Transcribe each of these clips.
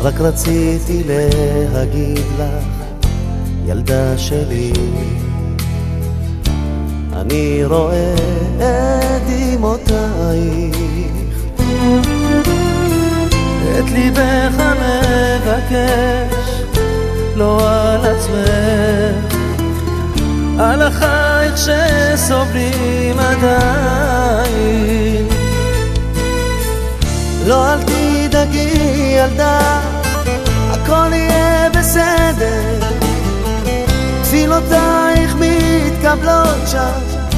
רק רציתי להגיד לך, ילדה שלי, אני רואה את דמעותייך, את ליבך מבקש, לא על עצמך, על אחייך שסובלים עדיין. לא אל תדאגי ילדה, הכל יהיה בסדר, תפילותייך מתקבלות שם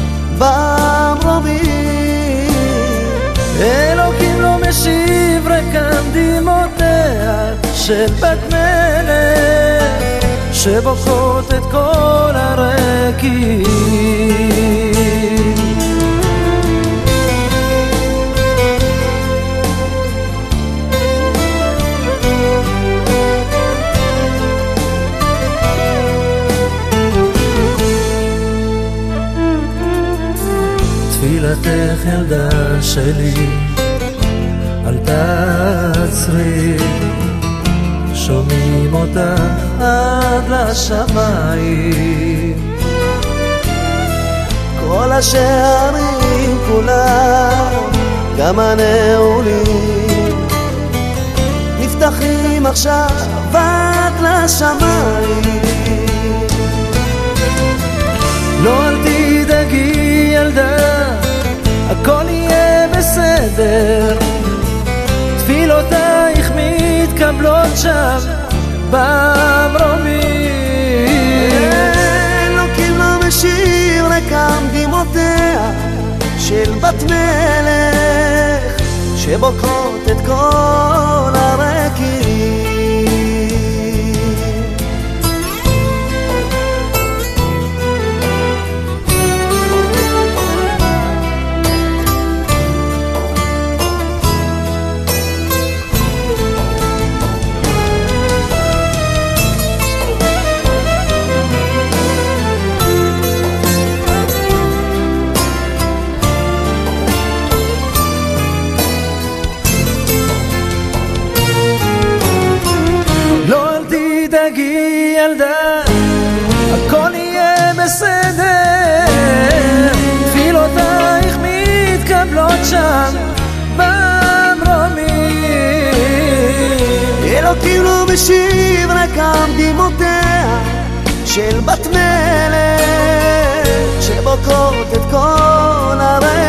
במרומים. אלוקים לא משיב ריקם דמעותיה של בת מלך, שבוכות את כל הרקיעים. תפילתך ילדה שלי, אל תעצרי, שומעים אותה עד לשמיים. כל השערים כולם, גם הנעולים, נפתחים עכשיו עד לשמיים. לא אל תדאגי ילדה, הכל יהיה בסדר, תפילותייך מתקבלות שם במרומים. אלוקים לא משאיר ריקם דמעותיה של בת מלך, שבוקעות את כל הרקיעים. תדאגי ילדה, הכל יהיה בסדר, תפילותייך מתקבלות שם במרומים. אלוקים לא משיב ריקם דמעותיה של בת מלך, שבוקעות את כל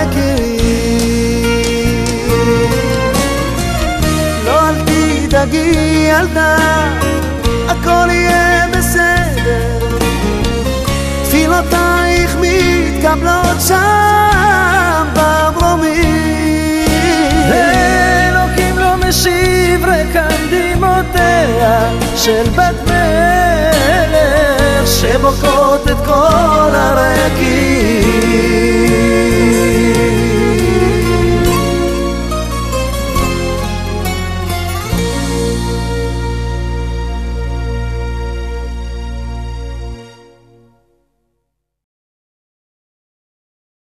הרקיעים. לא אל תדאגי ילדה, הכל יהיה בסדר, תפילותייך מתקבלות שם במרומים. אלוקים לא משיב ריקם דמעותיה של בת מלך, שבוקעות את כל הרקיעים.